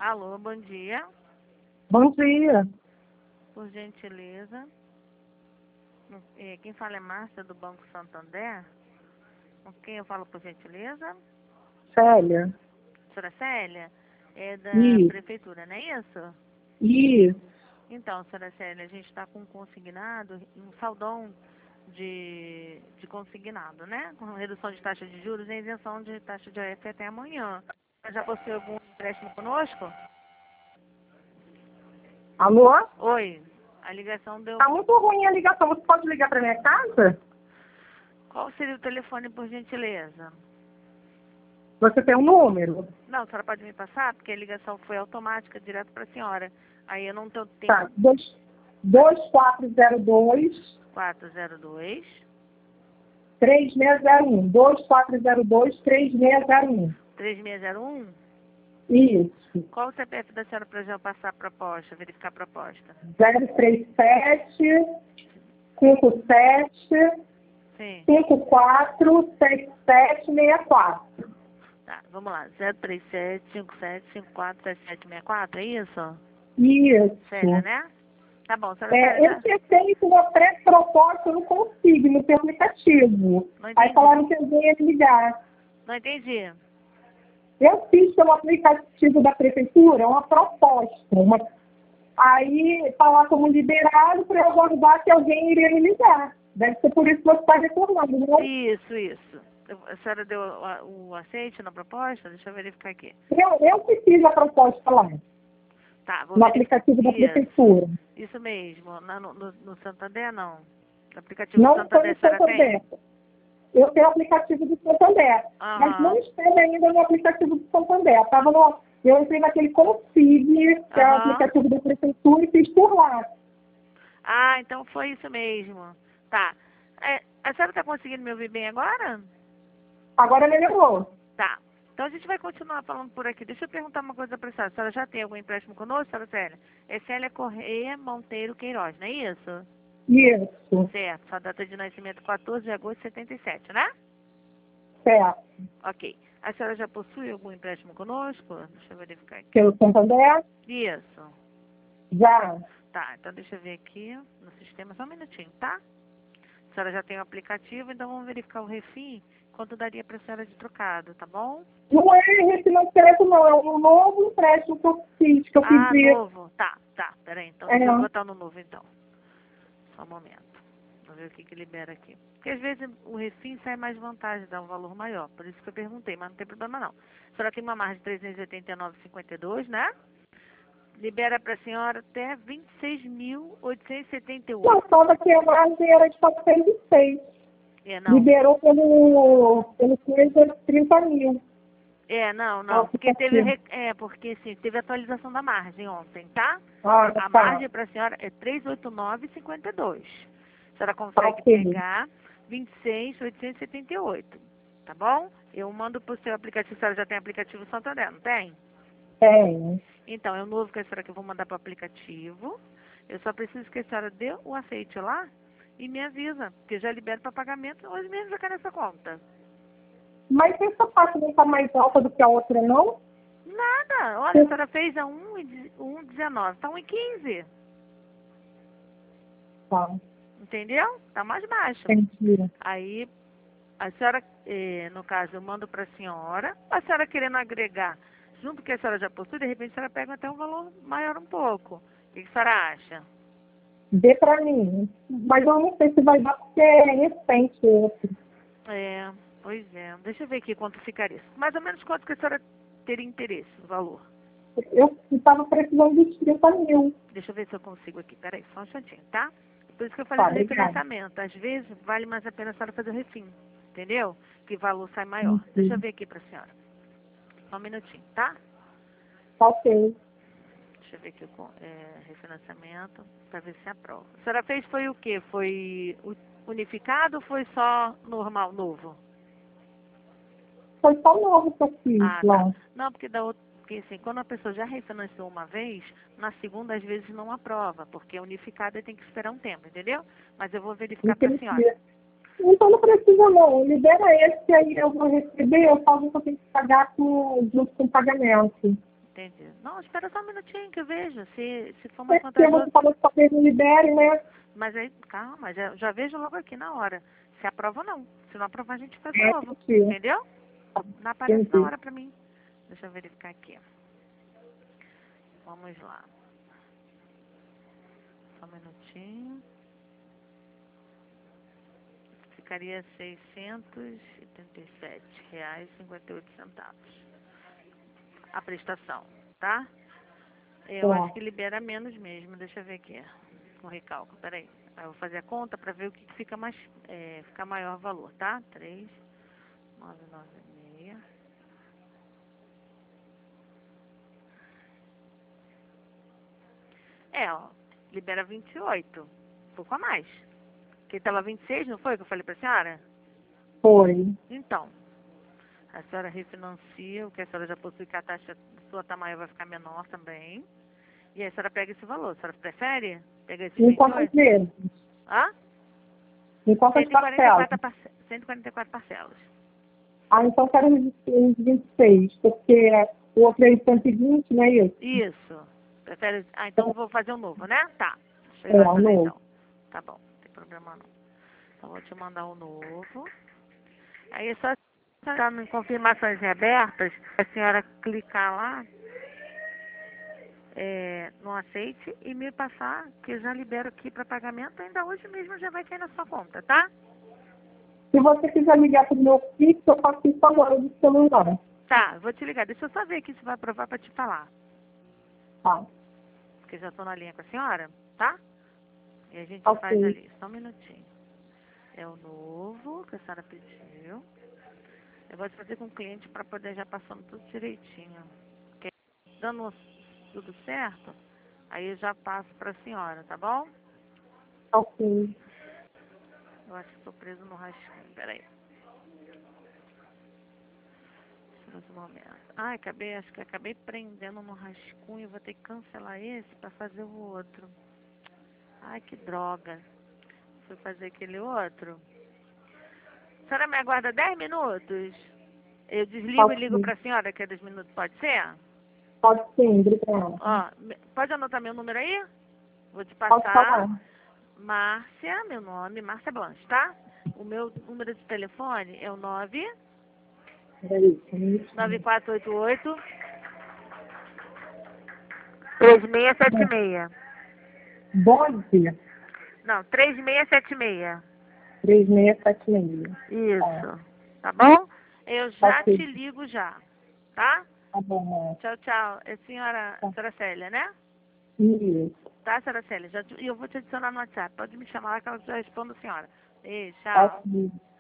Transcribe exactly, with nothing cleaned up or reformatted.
Alô, bom dia. Bom dia. Por gentileza. É, quem fala é Márcia, do Banco Santander. Com quem eu falo, por gentileza? Célia. Senhora Célia? É da Isso. prefeitura, não é isso? Isso. Então, senhora Célia, a gente está com um consignado, um saldão de, de consignado, né? Com redução de taxa de juros e isenção de taxa de O F até amanhã. Já possui algum empréstimo conosco? Alô? Oi, a ligação deu... Tá muito ruim a ligação. Você pode ligar para minha casa? Qual seria o telefone, por gentileza? Você tem um número? Não, a senhora pode me passar, porque a ligação foi automática, direto para a senhora. Aí eu não tenho tempo. Tá. dois quatro zero dois, quatro zero dois, três seis zero um. dois quatro zero dois, três seis zero um. três seis zero um. Isso. Qual o C P F da senhora para já passar a proposta, verificar a proposta? zero três sete, cinco sete, Sim. cinco quatro, sete sete seis quatro. Tá, vamos lá. zero três sete, cinco sete, cinco quatro, sete sete seis quatro, é isso? Isso. Célia, né? Tá bom, a senhora É, Célia eu já... tentei com uma pré-proposta, eu não consigo no seu aplicativo. Não Aí entendi. falaram que eu ia ligar. Não entendi. Eu fiz pelo aplicativo da prefeitura uma proposta. Uma... Aí falar como liberado para eu aguardar que alguém iria me ligar. Deve ser por isso que você está retornando, né? Isso, isso. Eu- A senhora deu o, o aceite na proposta? Deixa eu verificar aqui. Eu, eu que fiz a proposta lá, Tá, vou no verificar. aplicativo da Isso, prefeitura. isso mesmo. Na- no, no, no Santander, não. No aplicativo do Não foi Santander, no a senhora tem? Santander. Eu tenho o aplicativo do Santander, mas não Aham, esteve ainda no aplicativo do Santander. Eu, tava no, eu entrei naquele Config, que é o aham. aplicativo da prefeitura, e fiz por lá. Ah, então foi isso mesmo. Tá. É, a senhora está conseguindo me ouvir bem agora? Agora melhorou. Tá. Então a gente vai continuar falando por aqui. Deixa eu perguntar uma coisa para a senhora. A senhora já tem algum empréstimo conosco, senhora Célia? É Célia Correia Monteiro Queiroz, não é isso? Isso, Certo. Sua data de nascimento quatorze de agosto de setenta e sete, né? certo. Ok. A senhora já possui algum empréstimo conosco? Deixa eu verificar aqui. Pelo Santander, Isso. já. Tá, então deixa eu ver aqui no sistema, só um minutinho, tá? A senhora já tem o aplicativo, então vamos verificar o refim, quanto daria para a senhora de trocado, tá bom? Não é refinanciamento, não. É um novo empréstimo que eu fiz, que eu Ah, pedi. novo. Tá, tá, peraí, então É, deixa eu botar no novo então. Só um momento. Vamos ver o que que libera aqui. Porque às vezes o refim sai mais vantagem, dá um valor maior. Por isso que eu perguntei, mas não tem problema não. A senhora tem uma margem de trezentos e oitenta e nove vírgula cinquenta e dois, né? Libera para a senhora até vinte e seis mil oitocentos e setenta e não, oito. só que a margem era de quatrocentos e seis. É, não. Liberou pelo, pelo coisa trinta mil. É, não, O não. Porque teve, aplicativo. re- é, porque sim, teve atualização da margem ontem, tá? Ah, A tá. margem para a senhora é trezentos e oitenta e nove vírgula cinquenta e dois. A senhora Tá consegue ok. pegar vinte e seis mil oitocentos e setenta e oito, tá bom? Eu mando pro seu aplicativo, a senhora já tem aplicativo Santander, não tem? Tem. Então, é o novo que a senhora que eu vou mandar para o aplicativo. Eu só preciso que a senhora dê o aceite lá e me avisa, porque eu já libero para pagamento, hoje mesmo já cai nessa conta. Mas essa parte não está mais alta do que a outra, não? Nada, olha, a senhora fez a um vírgula dezenove, tá um vírgula quinze. Tá, Entendeu? Tá mais baixo. entendi. Aí, a senhora, eh, no caso, eu mando para a senhora. A senhora querendo agregar, junto que a senhora já possui, de repente a senhora pega até um valor maior um pouco. O que a senhora acha? Dê pra mim. Mas eu não sei se vai dar porque é recente esse. É, pois é. Deixa eu ver aqui quanto ficaria. Mais ou menos quanto que a senhora teria interesse, o valor. Eu estava precisando de trinta mil. Deixa eu ver se eu consigo aqui. Peraí, só um instantinho, tá? Por isso que eu falei Tá, do obrigada. refinanciamento. Às vezes, vale mais a pena a senhora fazer o refim. Entendeu? Que o valor sai maior. Entendi. Deixa eu ver aqui pra senhora. Só um minutinho, tá? Tá ok. Deixa eu ver aqui o é, refinanciamento, para ver se aprova. A senhora fez foi o quê? Foi u- unificado ou foi só normal, novo? Foi só novo que eu fiz Ah, tá. lá. Não, porque da outra, porque assim, quando a pessoa já refinanciou uma vez, na segunda às vezes não aprova, porque unificada tem que esperar um tempo, entendeu? Mas eu vou verificar para a senhora. Entendi. Então não precisa não. Libera esse aí, eu vou receber, eu falo que eu tenho que pagar com, junto com o pagamento. Entendi. Não, espera só um minutinho que eu vejo. Se, se for É mais porque vantajoso. você falou que talvez não libere, né? Mas aí, calma, já, já vejo logo aqui na hora. Se aprova ou não. Se não aprovar, a gente faz de É, novo. entendi. Entendeu? Não aparece na Entendi. hora pra mim. Deixa eu verificar aqui. Vamos lá. Só um minutinho. Ficaria seiscentos e trinta e sete reais e cinquenta e oito centavos. A prestação, tá? Eu Tá. acho que libera menos mesmo. Deixa eu ver aqui. O recálculo, peraí. Eu vou fazer a conta para ver o que que fica mais, é, fica maior valor, tá? três, nove nove seis. É, ó. Libera vinte e oito. Um pouco a mais. Porque tava vinte e seis, não foi que eu falei pra senhora? Foi. Então, a senhora refinancia, o que a senhora já possui, que a taxa sua tamanho vai ficar menor também. E aí a senhora pega esse valor. A senhora prefere pegar esse Em vinte e quantas oito? vezes? Hã? Em quantas cento e quarenta e parcelas? quatro, parce- cento e quarenta e quatro parcelas. Ah, então quero os os vinte e seis, porque o outro é cento e vinte, não é isso? Isso. Prefere... Ah, então eu vou fazer um novo, né? Tá. Deixa eu ir É, lá o fazer novo. então. Tá bom, não tem problema não. Então vou te mandar um novo. Aí é só estar em confirmações em abertas, a senhora clicar lá, é, no aceite e me passar, que eu já libero aqui para pagamento, ainda hoje mesmo já vai cair na sua conta, tá? Se você quiser ligar para o meu fixo, eu faço isso agora do celular. Tá, eu vou te ligar. Deixa eu só ver aqui se vai aprovar para te falar. Tá. Porque já tô na linha com a senhora, tá? E a gente faz Ok. ali. Só um minutinho. É o novo que a senhora pediu. Eu vou fazer com o cliente para poder já passando tudo direitinho. Porque dando tudo certo, aí eu já passo para a senhora, tá bom? Ok. Eu acho que estou preso no rascunho. Peraí. Só um momento. Ai, acabei, acho que acabei prendendo no rascunho. Vou ter que cancelar esse para fazer o outro. Ai, que droga. Fui fazer aquele outro. A senhora me aguarda dez minutos? Eu desligo e ligo Ok. para a senhora, que é dez minutos, pode ser? Pode sim, obrigada. Ó, me- pode anotar meu número aí? Vou te Pode passar. falar. Márcia, meu nome, Márcia Blanche, tá? O meu número de telefone é o nove Peraí, um nove minutinho. quatro oito oito três seis sete seis. doze, Não, três seis sete seis. três seis sete seis. Tá. Isso. Tá bom? Eu já Ok. te ligo já, tá? Tá bom, Tchau, tchau. É senhora, tá. senhora Célia, né? Isso. Tá, senhora Célia? Já te- E eu vou te adicionar no WhatsApp. Pode me chamar lá que eu já respondo a senhora. Beijo, tchau. Ok.